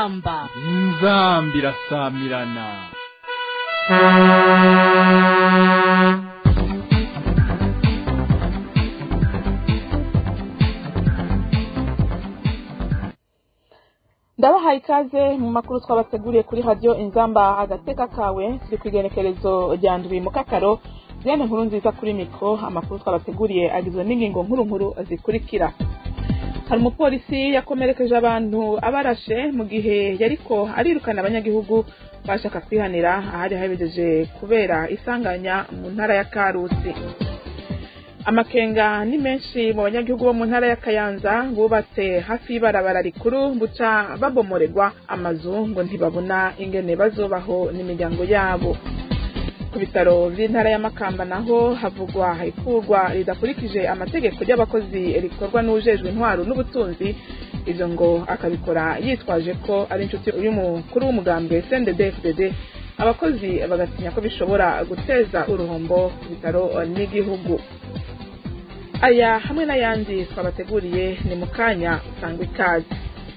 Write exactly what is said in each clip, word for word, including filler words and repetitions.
inzamba inzambi irasamirana. ndabahaye ikaze mu makuru twabateguriye kuri radio Inzamba agateka kawe turi kwigenekerezo rya ndwi mu kakaro Diane nkuru nziza kuri mikro. Amakuru twabateguriye agizwe n'ingingo nkuru nkuru zikurikira. Hari umupolisi yakomerekeje abantu abarashe mu gihe yariko arirukana abanyagihugu bashaka kwihanira ahari habejeje kubera isanganya mu ntara ya Karusi. Amakenga ni menshi mu banyagihugu bo mu ntara ya Kayanza bubatse hafi y'ibarabara rikuru buca babomoregwa amazu ngo ntibabona ingene bazobaho n'imiryango yabo. Ku bitaro by'intara ya Makamba naho havugwa ikurwa ridakurikije amategeko y'abakozi rikorwa n'ujejwe intwaro n'ubutunzi, ivyo ngo akabikora yitwaje ko ari inshuti uyu mukuru w'umugambwe C N D D F D D. Abakozi bagatinya ko bishobora guteza uruhombo ku bitaro n'igihugu. Aya hamwe n'ayandi twabateguriye ni mukanya usanga ikaze.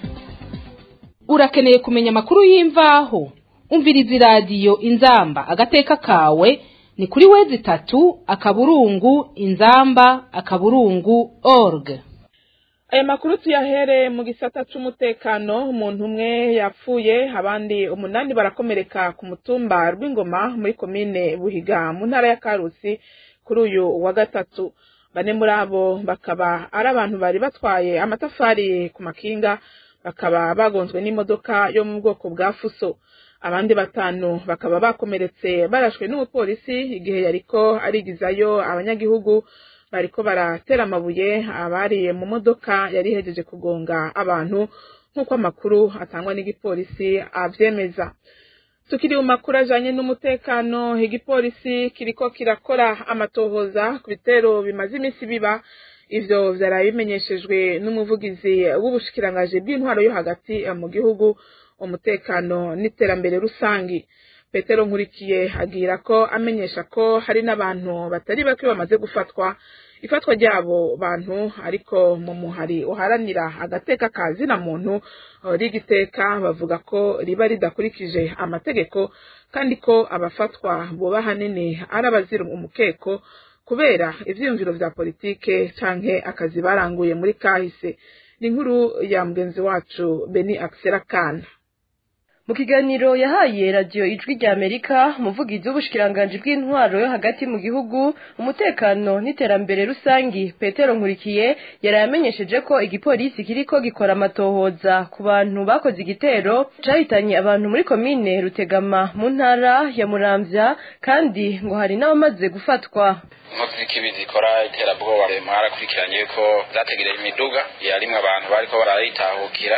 Urakeneye kumenya amakuru y'imvaho? Umviriza radio Inzamba agateka kawe ni kuri wezi tatu akaburungu inzamba akaburungu org. Aya makuru tuyahere mu gisata c'umutekano. Umuntu umwe yapfuye, abandi umunani barakomereka ku mutumba rw'Ingoma muri komine Buhiga mu ntara ya Karusi kuri uyu wa gatatu. Bane muri abo bakaba ari abantu bari batwaye amatafari ku makinga, bakaba bagonzwe n'imodoka yo mu bwoko bwa Fuso. Abandi batanu bakaba bakomeretse barashwe n'umupolisi igihe yariko arigizayo abanyagihugu bariko baratera amabuye abari mu modoka yari hejeje kugonga abantu, nk'uko amakuru atangwa n'igipolisi avyemeza. Tukiri mu makuru ajanye n'umutekano, igipolisi kiriko kirakora amatohoza ku bitero bimaze imisi biba. Ivyo vyaraye bimenyeshejwe n'umuvugizi w'ubushikirangaje bw'intwaro yo hagati mu gihugu, umutekano n'iterambere rusangi. Petero Nkurikiye agira ko amenyesha ko hari n'abantu batari bake bamaze gufatwa. Ifatwa ryabo bantu ariko mu muhari uharanira agateka kazi na muntu rigiteka bavuga ko riba ridakurikije amategeko, kandi ko abafatwa boba hanini arabazira umukeko kubera ivyiyumviro vya politike canke akazi baranguye muri kahise. Ni inkuru ya mugenzi wacu Beni Axel Kana. Mu kiganiro yahaye radio Ijwi rya Amerika, umuvugizi w'ubushikiranganje bw'intwaro yo hagati mu gihugu, umutekano n'iterambere rusangi, Petero Nkurikiye yaramenyesheje ko igipolisi kiriko gikora amatohoza ku bantu bakoze igitero cahitanye abantu muri komine Rutegama mu ntara ya Muramvya, kandi ngo hari n'abamaze gufatwa. Inkozi z'ikibi zikora iterabwoba mwarakurikiranye ko zategereye imiduga yarimwe abantu bariko barayitahukira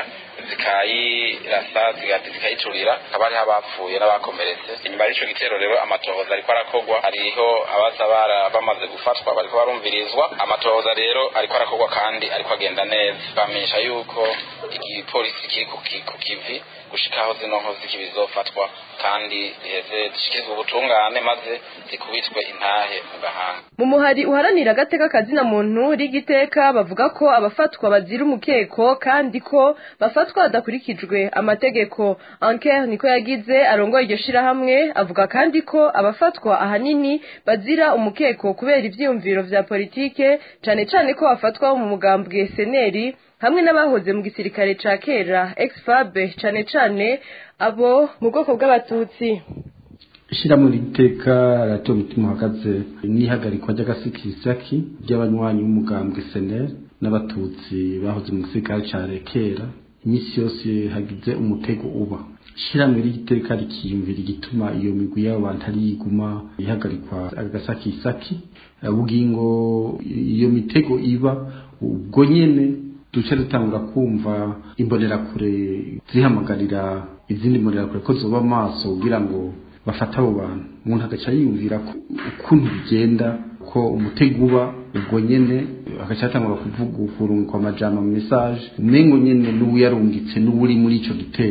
zikayirasa zikayicurira, abari abapfuye n'abakomeretse. Inyuma y'ico gitero rero amatohoza ariko arakogwa, hariho abaza bara bamaze gufatwa bariko barumvirizwa. Amatohoza rero ariko arakogwa kandi ariko agenda neza. Bamenyesha yuko igipolisi kiri ku kivi gushikaho zino nkozi kibizofatwa kandi riheze zishikizwe ubutungane maze zikubitwe intahe mu gahanga. Mu muhari uharanira agateka kazi na muntu rigiteka bavuga ko abafatwa bazira umukeko kandi ko bafatwa adakurikijwe amategeko. Anker niko yagize arongoye iryo shirahamwe, avuga kandi ko abafatwa ahanini bazira umukeko kubera ivyiyumviro vya politike, cane cane ko bafatwa mu mugambwe seneri hamwe n'abahoze mu gisirikare ca kera ex-F A B, cane cane abo mu bwoko bw'abatutsi. Shira muri iteka radio mutima hagaze nihagarikwa ry'agasikisaki ry'abanywanyi b'umugambwe seneri n'abatutsi bahoze mu gisirikare ca kera. Imisi yose hagize umutego uba. Shira muri iteka rikiyumvira igituma iyo migwi y'abo bantu ari iguma ihagarikwa agasakisaki, bugingo iyo mitego iba ubwo nyene duce dutangura kumva imbonera kure zihamagarira izindi mbonera kure ko zoba maso kugira ngo bafata abo bantu. Umuntu agaca yiyumvira ukuntu bigenda ko umutego uba ubwo nyene agaca atangura kuvuga ukurungwa amajambo mu message umengo nyene n'ubu yarungitse n'uri muri ico gitero.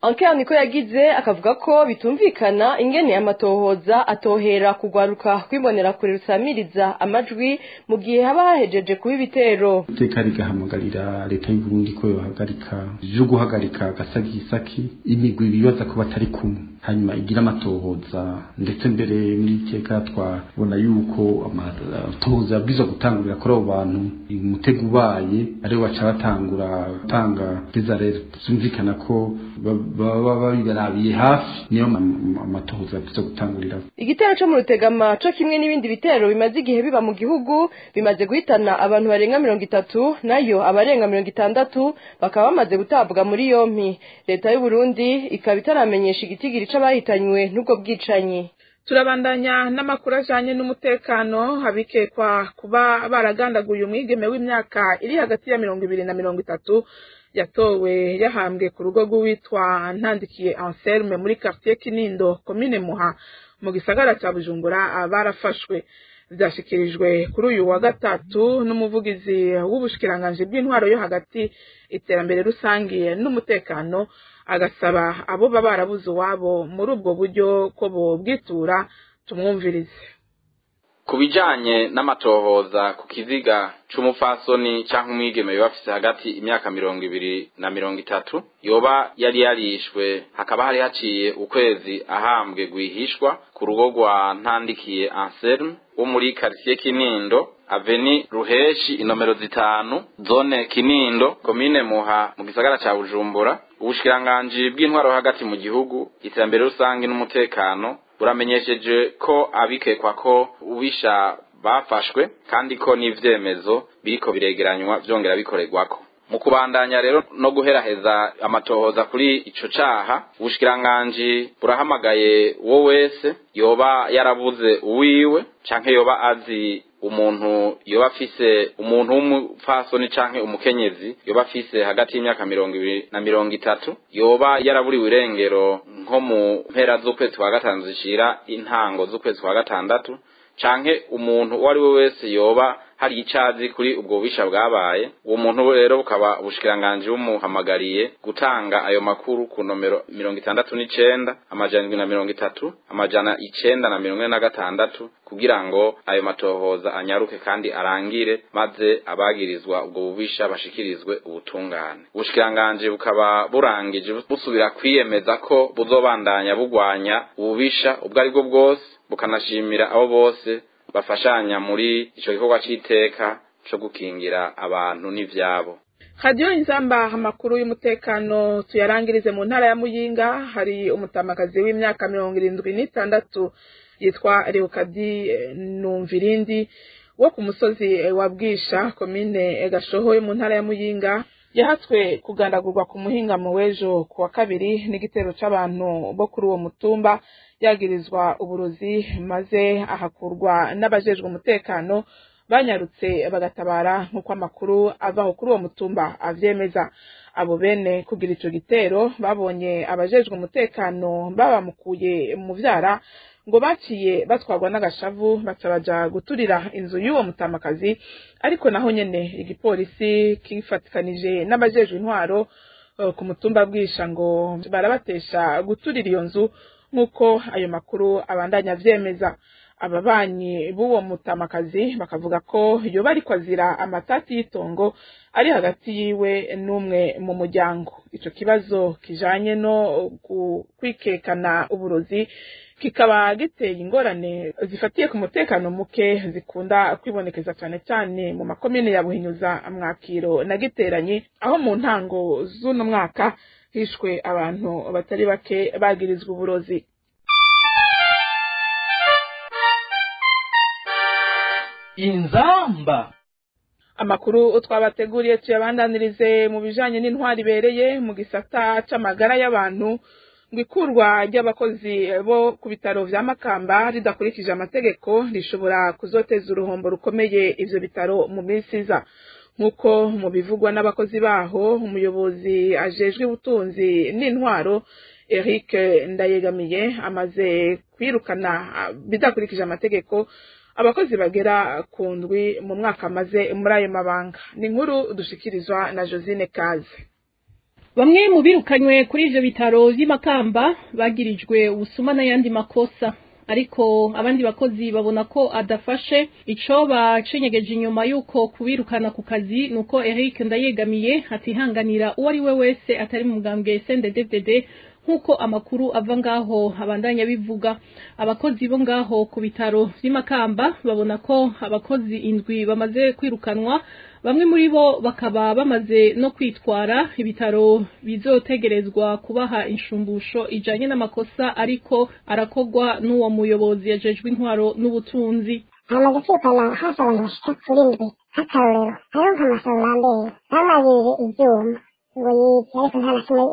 Anker niko yagize akavuga ko bitumvikana ingene amatohoza atohera kugwaruka kwibonera kure rusamiriza amajwi mu gihe haba hahejeje kuba ibitero. Iteka rigahamagarira leta y'u Burundi ko yohagarika jo guhagarika gasagisaki imigwi bibaza ko batari kumwe, hanyuma igira amatohoza ndetse mbere muri iteka twabona yuko amatohoza yabwiza gutangurira kuri abo bantu umutego ubaye ari baca batangura gutanga desarere. Zumvikana ko baba babirabiye hafi niyo amatohoza yabwiza gutangurira. Igitero cyo mu Rutegama cyo kimwe n'ibindi bitero bimaze igihe biba mu gihugu bimaze guhitana abantu barenga mirongo itatu, nayo abarenga mirongo itandatu bakaba bamaze gutabwa muri yompi. Leta y'u Burundi ikaba itaramenyesha igitigiri c'abahitanywe n'ubwo bwicanyi. Turabandanya n'amakuru ajanye n'umutekano, habikekwa kuba baragandaguye umwigeme w'imyaka iri hagati ya mirongo ibiri na mirongo itatu yatowe yahambwe ku rugo rw'uwitwa Ntandikiye Anselme muri quartier Kinindo commune Muha mu gisagara ca Bujumbura. Barafashwe vyashikirijwe kuri uyu wa gatatu n'umuvugizi w'ubushikiranganje bw'intwaro yo hagati, iterambere rusangiye n'umutekano, agasaba abo baba barabuze wabo muri ubwo buryo ko bo bwitura. Tumwumvirize. Kubijanye n'amatohoza ku kiziga c'umufasoni canke umwigeme bafise hagati imyaka mirongo ibiri na mirongo itatu yoba yari yarishwe, hakaba hari haciye ukwezi ahambwe gwihishwa ku rugo rwa Ntandikiye Anselme wo muri quartier Kinindo aveni Ruheshi inomero zitanu zone Kinindo komine Muha mu gisagara ca Bujumbura. Ubushikiranganje bw'intwaro hagati mu gihugu, iterambere rusange n'umutekano buramenyesheje ko abikekwa ko ubisha bafashwe kandi ko n'ivyemezo biriko biregeranywa vyongera bikorerwako. Mu kubandanya rero no guheraheza amatohoza kuri ico caha, ubushikiranganje burahamagaye wo wese yoba yarabuze uwiwe canke yoba azi umuntu yoba afise umuntu w'umufasoni canke umukenyezi yoba afise hagati y'imyaka mirongo ibiri na mirongo itatu yoba yaraburiwe irengero nko mu mpera z'ukwezi kwa gatanu zishira intango z'ukwezi kwa gatandatu, canke umuntu wari we wese yoba hari icazi kuri ubwo bisha bwabaye. Uwo muntu rero bukaba ubushikiranganje bumuhamagariye gutanga ayo makuru ku nomero mirongo itandatu n'icenda amajana na mirongo itatu amajana icenda na mirongo ine na gatandatu kugira ngo ayo matohoza anyaruke kandi arangire, maze abagirizwa ubwo bubisha bashikirizwe ubutungane. Ubushikiranganje bukaba burangije busubira kwiyemeza ko buzobandanya bugwanya ububisha ubwo ari bwo bwose, bukanashimira abo bose bafashanya muri ico gikorwa c'iteka co gukingira abantu n'ivyabo. Radio Inzamba amakuru y'umutekano tuyarangirize mu ntara ya Muyinga. Hari umutamakazi w'imyaka mirongo irindwi n'itandatu yitwa Leokadi Numvirindi wo ku musozi wa Bwisha komine Gashoho yo mu ntara ya Muyinga yahatswe kugandagurwa ku muhinga mu wejo ku wa kabiri n'igitero c'abantu bo kuri uwo mutumba, yagirizwa uburozi maze ahakurwa n'abajejwe umutekano banyarutse bagatabara nk'uko amakuru avaho kuri uwo mutumba avyemeza. Abo bene kugira ico gitero babonye abajejwe umutekano babamukuye mu vyara ngo baciye batwarwa n'agashavu baca baja guturira inzu y'uwo mutamakazi, ariko naho nyene igipolisi kifatikanije n'abajejwe intwaro uh, ku mutumba Bwisha ngo barabatesha guturira iyo nzu nk'uko ayo makuru abandanya vyemeza. Ababanyi b'uwo mutamakazi bakavuga ko yoba ariko azira amatati y'itongo ari hagati yiwe n'umwe mu muryango. Ico kibazo kijanye no kwikekana uburozi kikaba giteye ingorane zifatiye ku mutekano muke zikunda kwibonekeza cyane cyane mu makomine ya Buhinyuza, Mwakiro na Giteranyi, aho mu ntango z'uno mwaka hishwe abantu batari bake bagirizwa uburozi. Inzamba. Amakuru twabateguriye tuyabandanirize mu bijanye n'intwari bereye mu gisata c'amagara y'abantu. Ngwikurwa ry'abakozi bo ku bitaro vya Makamba ridakurikije amategeko rishobora kuzoteza uruhombo rukomeye ivyo bitaro mu minsi iza, nkuko mu bivugwa n'abakozi baho. Umuyobozi ajejwe ubutunzi n'intwaro Eric Ndayegamiye amaze kwirukana bidakurikije amategeko abakozi bagera ku ndwi mu mwaka maze muri ayo mabanga. Ni inkuru dushikirizwa na Josine Kaze. bamwe mu birukanywe kuri ivyo bitaro vy'Imakamba bagirijwe ubusuma n'ayandi makosa ariko abandi bakozi babona ko adafashe ico bacenyegeje inyuma yuko kubirukana ku kazi nuko Eric Ndayegamiye atihanganira uwo ari we wese atari mu mugambwe S N D D F D D nkuko amakuru ava ngaho abandanya bivuga. Abakozi bo ngaho ku bitaro vy'Imakamba babona ko abakozi indwi bamaze kwirukanwa, bamwe muri bo bakaba bamaze no kwitwara ibitaro bizotegerezwa kubaha inshumbusho ijanye n'amakosa ariko arakogwa n'uwo muyobozi yajejwe intwaro n'ubutunzi. hamaze kwirukana hafi abantu bashika kuri ndwi nk'akarorero hariho nk'amasorambere bamabije ivyuma ngo yize ariko nta na kimwe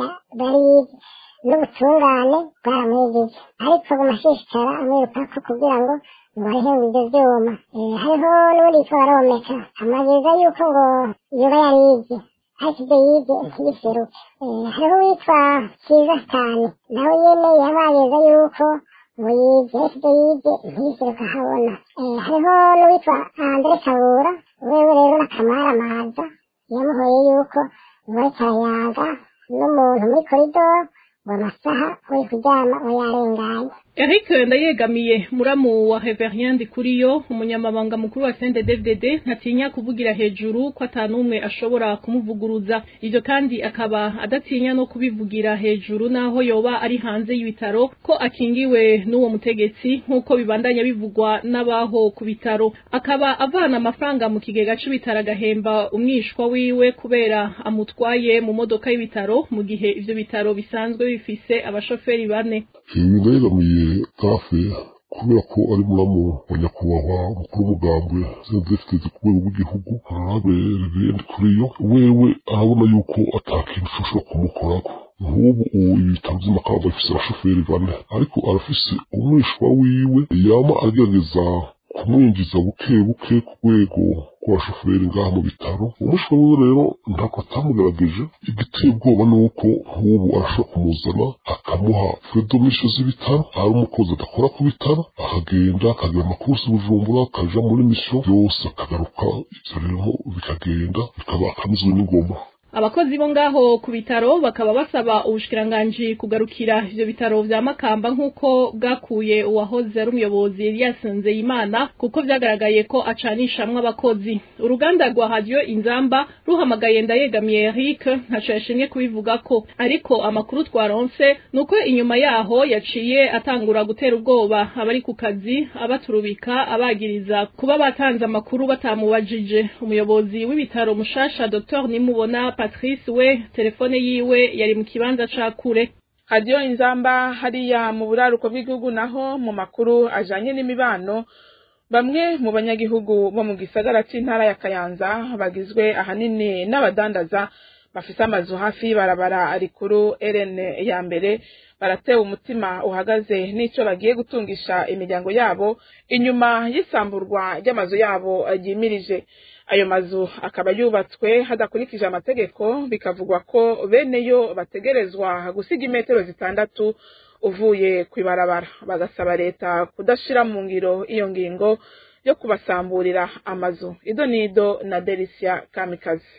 barize n'ubutungane bwaramwigije ariko bumashishikara amwirukako kugira ngo ngo hariho ivyo vyuma. Hariho n'ubundi yitwa Baromeka amabwiriza yuko ngo yoba yarize ariko ivyo yize ntibiseruke. Hariho uwitwa Kiza Cyane nawe nyene yabagiriza yuko ngo yize ariko ivyo yize ntibiseruke ahabona. Hariho n'uwitwa Andre Kabura wewe rero n'akamara maza yamuhoye yuko ngo ariko arayaga n'umuntu muri koridoro ngo amasaha uri kuryama wayarenganye. Eric Ndayegamiye muramu wa Reverien Ndikuriyo umunyamabanga mukuru wa S N D D F D D ntatinya kuvugira hejuru ko atanumwe ashobora kumuvuguruza. Ivyo kandi akaba adatinya no kubivugira hejuru naho yoba ari hanze y'ibitaro ko akingiwe n'uwo mutegetsi nkuko bibandanya bivugwa n'abaho ku bitaro. Akaba avana amafaranga mu kigega c'ibitaro agahemba umwishwa wiwe kubera amutwaye mu modoka y'ibitaro mu gihe ivyo bitaro bisanzwe bifise abashoferi bane. Ndayegamiye kafe kubera ko ari muramu wa nyakubahwa mukuru w'umugambwe zifite ku rwego rw'igihugu arabereye Ndikuriyo wewe arabona yuko atakintu ushobora kumukorako. Nk'ubu ibitaro vy'Imakamba bifise abashoferi bane ariko arafise umwishwa wiwe yama agerageza kumwinjiza buke buke ku rwego rw'abashoferi ngaha mu bitaro. Umwishwa wiwe rero ntako atamugerageje, igiteye ubwoba nuko nk'ubu arashobora kumuzana akamuha fredomisho z'ibitaro, ari umukozi adakora ku bitaro akagenda akagira amakursi Bujumbura akaja muri mission yose akagaruka. Ivyo rero bikagenda bikaba akamizwe n'ingoma. Abakozi bo ngaho ku bitaro bakaba basaba ubushikiranganji kugarukira ivyo bitaro vya Makamba nkuko bwakuye uwahoze ari umuyobozi Elias Nzeyimana kuko vyagaragaye ko acanishamwe abakozi. Uruganda rwa Radio Inzamba ruhamagaye Ndayegamiye Eric ntaco yashimye kubivuga ko ariko amakuru twaronse nuko inyuma yaho yaciye atangura gutera ubwoba abari ku kazi abaturubika abagiriza kuba batanze amakuru batamubajije. Umuyobozi w'ibitaro mushasha Dr Nimubona Patrice we telefone yiwe yari mu kibanza ca kure. Radio Inzamba hariya mu buraruko bw'igihugu naho mu makuru ajanye n'imibano bamwe mu banyagihugu bo mu gisagara c'intara ya Kayanza bagizwe ahanini n'abadandaza bafise amazu hafi barabara rikuru R N ya mbere baratewe umutima uhagaze n'ico bagiye gutungisha imiryango yabo inyuma y'isamburwa ry'amazu yabo yimirije. Ayo mazu akaba yubatswe hadakurikije amategeko, bikavugwa ko bene yo bategerezwa gusiga imetero zitandatu uvuye kwibarabara. Bagasaba leta kudashira mu ngiro iyo ngingo yo kubasamburira amazu. Idonido na Delicia Kamikazi.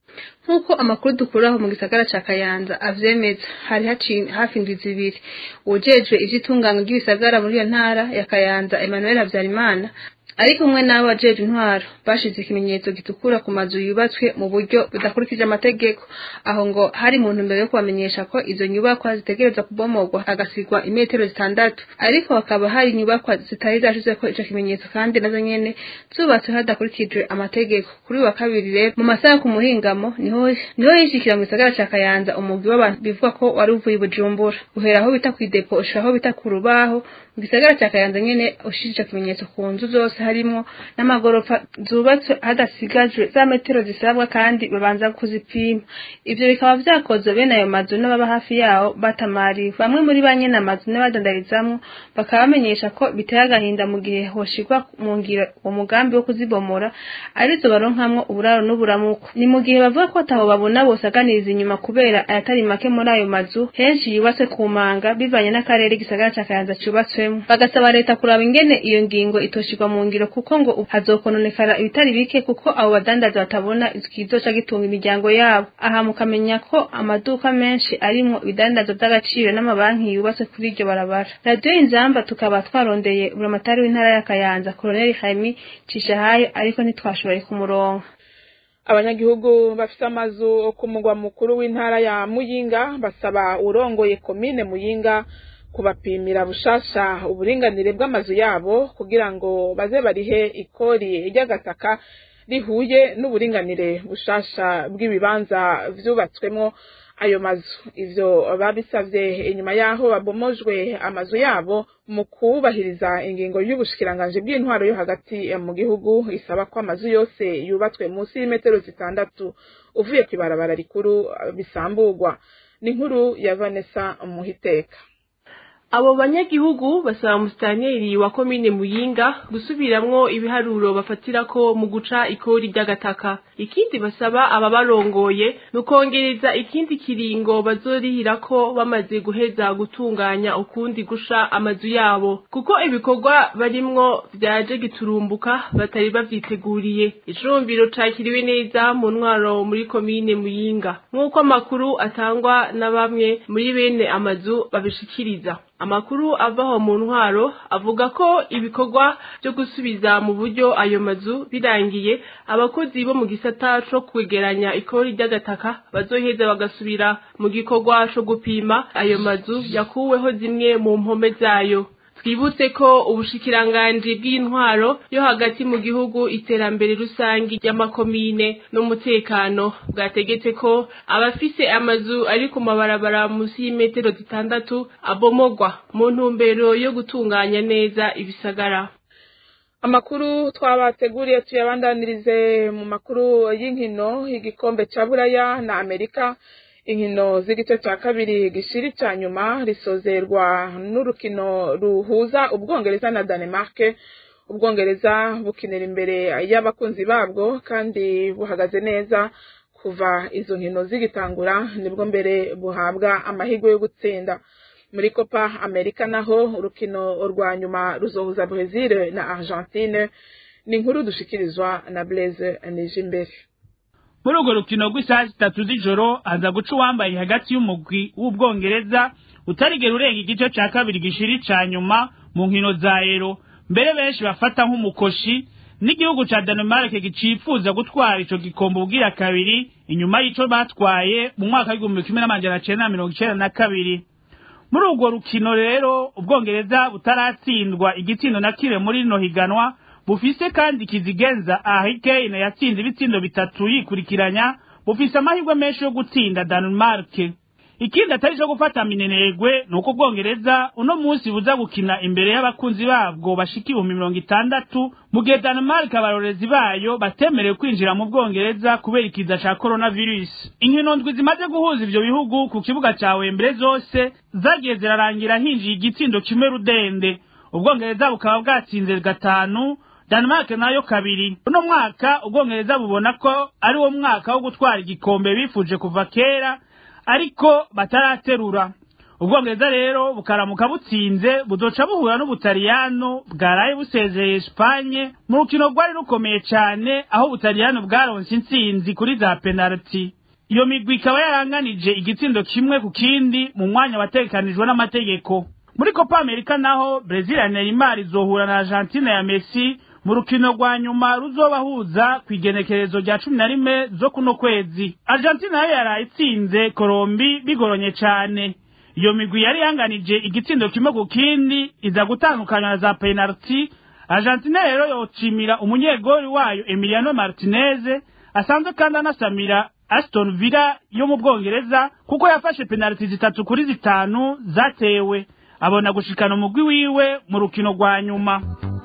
Nkuko amakuru dukuraho mu gisagara ca Kayanza avyemeza hari hafi indwi zibiri ujejwe ivy'itungano ry'ibisagara muri iyo ntara ya Kayanza Emmanuel Habyarimana ariko umwe nabo bajeje intwaro bashize ikimenyetso gitukura ku mazu yubatswe mu buryo budakurikije amategeko. Aho ngo hari mu ntumbero yo kubamenyesha ko izo nyubakwa zitegerezwa kubomorwa agasigwa imetero zitandatu ariko hakaba hari nyubakwa zitari zashize ko ico kimenyetso kandi nazo nyene zubatswe hadakurikije amategeko. Kuri wa kabiri rero mu masaha ku muhingamo niho niho yishikira mu gisagara ca Kayanza umugwi w'abantu bivuga ko wari uvuye Bujumbura uhera aho bita ku depo ushiraho bita ku rubaho mu gisagara ca Kayanza nyene ushije kimenyetso ku nzu zose harimo n'amagorofa zubatswe hadasigajwe za metero zisabwa kandi babanza kuzipima. Ivyo bikaba vyakozwe bene ayo mazu n'ababa hafi yaho batamari. Bamwe muri banye n'amazu n'abadandarizamwo bakaba bamenyesha ko biteye agahinda mu gihe hoshirwa mu ngiro umugambi wo kuzibomora arizo baronkamwo uburaro n'uburamuko. Ni mu gihe bavuga ko ataho babona bose aganiriza inyuma kubera ayatari make muri ayo mazu henshi yubatswe ku manga bivanye n'akarere gisagara ca Kayanza cubatswemo. Bagasaba leta kuraba ingene iyo ngingo itoshirwa mu ngiro kuko ngo hazokononekara ibitari bike kuko abo badandaza batabona ikizoca gitunga imiryango yabo. Aha mukamenya ko amaduka menshi arimo ibidandaza by'agaciro n'amabanki yubatse kuri iryo barabara. Radio Inzamba tukaba twarondeye buramatari w'intara ya Kayanza Colonel Jaime Cishahayo ariko ntitwashoboye kumuronka. Abanyagihugu bafite amazu ku mugwa mukuru w'intara ya Muyinga basaba urongoye komine Muyinga kubapimira bushasha uburinganire bw'amazu yabo kugira ngo baze barihe ikori ry'agataka rihuye n'uburinganire bushasha bw'ibibanza vyubatswemo ayo mazu. Ivyo babisavye inyuma yaho babomojwe amazu yabo mu kubahiriza ingingo y'ubushikiranganje bw'intwaro yo hagati mu gihugu isaba ko amazu yose yubatswe munsi y'imetero zitandatu uvuye kwibarabara rikuru bisamburwa. Ni nkuru ya Vanessa Muhiteka. Abo banyagihugu basaba musitanteri wa komine Muyinga gusubiramwo ibiharuro bafatirako mu guca ikori ry'agataka. Ikindi basaba aba barongoye nukongereza ikindi kiringo bazorihirako bamaze guheza gutunganya ukundi gusha amazu yabo, kuko ibikorwa barimwo vyaje giturumbuka batari bavyiteguriye. Icumbiro cakiriwe neza mu ntwaro muri komine Muyinga nk'uko amakuru atangwa na bamwe muri bene amazu babishikiriza. Amakuru avaho mu ntwaro avuga ko ibikorwa byo gusubiza mu buryo ayo mazu birangiye, abakozi bo mu gisata cyo kwegeranya ikori ry'agataka bazoheza bagasubira mu gikorwa cyo gupima ayo mazu yakuweho zimwe mu mpome zayo. Twibutse ko ubushikiranganje bw'intwaro yo hagati mu gihugu iterambere rusangi y'amakomine n'umutekano bwategetse ko abafise amazu ari ku mabarabara musi y'imetero zitandatu abomogwa mu ntumbero yo gutunganya neza ibisagara. Amakuru twabateguriye tuyabandanirize mu makuru y'inkino y'igikombe ca Buraya na Amerika. Inkino z'igice cya kabiri gishiri cya nyuma risozerwa n'urukino ruhuza Ubwongereza na Denmark. Ubwongereza bukinira imbere y'abakunzi babwo kandi buhagaze neza kuva izo nkino zigitangura, nibwo mbere buhabwa amahirwe yo gutsinda. Muri Copa America naho urukino rwa nyuma ruzohuza Brazil na Argentine. Ni inkuru dushikirizwa na Blaise Nijimbere. Muri urwo rukino rw'isaha zitatu z'ijoro aza guca uwambaye hagati y'umugwi w'Ubwongereza utarigera urenga igice ca kabiri gishiri ca nyuma mu nkino za Euro, mbere benshi bafata nk'umukoshi n'igihugu ca Denmark gicifuza gutwara ico gikombe ubwira kabiri inyuma y'ico batwaye mu mwaka w'igihumbi kimwe n'amajana cenda na mirongo icenda na kabiri. Muri urwo rukino rero Ubwongereza butaratsindwa igitsindo na kire muri no higanwa, bufise kandi kizigenza Harry Kane yatsinze ibitsindo bitatu yikurikiranya, bufise amahirwe menshi yo gutsinda Denmark. Ikindi atari cyo gufata minenegwe nuko Ubwongereza uno munsi buza gukina imbere y'abakunzi babwo bashiki ibihumbi mirongo itandatu, mu gihe Denmark abarorezi bayo batemerewe kwinjira mu Bwongereza kubera ikiza ca coronavirus. Inkino ndwi zimaze guhuza ivyo bihugu ku kibuga ca Wembley zose zagiye zirarangira hinjiye igitsindo kimwe rudende. Ubwongereza bukaba bwatsinze gatanu, Denmark nayo kabiri. Uno mwaka Ubwongereza bubona ko ari wo mwaka wo gutwara igikombe bifuje kuva kera ariko bataraterura. Ubwongereza rero bukaramuka butsinze buzoca buhura n'Ubutaliyano bwaraye busezeye Espagne mu rukino rwari rukomeye cyane, aho Ubutaliyano bwaronse intsinzi kuri za penalty. Iyo migwi ikaba yaranganije igitsindo kimwe ku kindi mu mwanya watekanijwe n'amategeko. Muri Copa America naho Brazil ya Neymar izohura na Argentina ya Messi mu rukino rwa nyuma ruzobahuza kwigenekerezo rya cumi na rimwe zo kuno kwezi. Argentina nayo yarayitsinze Colombi bigoronye cyane. Iyo migwi yari yanganije igitsindo kimwe ku kindi iza gutandukanywa na za penalty. Argentina rero yocimira umunyegoli wayo Emiliano Martinez asanzwe kandi anasamira Aston Villa yo mu Bwongereza kuko yafashe penalty zitatu kuri zitanu zatewe, abona gushikana umugwi wiwe mu rukino rwa nyuma.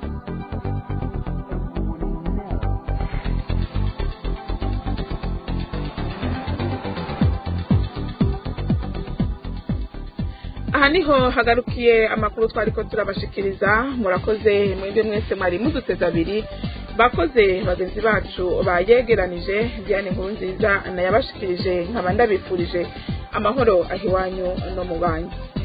Aha niho hagarukiye amakuru twariko turabashikiriza. Murakoze mwebwe mwese mwari muduteza abiri, bakoze bagenzi bacu bayegeranije. Diane Nkurunziza nayabashikirije nkaba ndabifurije amahoro ahiwanyu no mu banyu.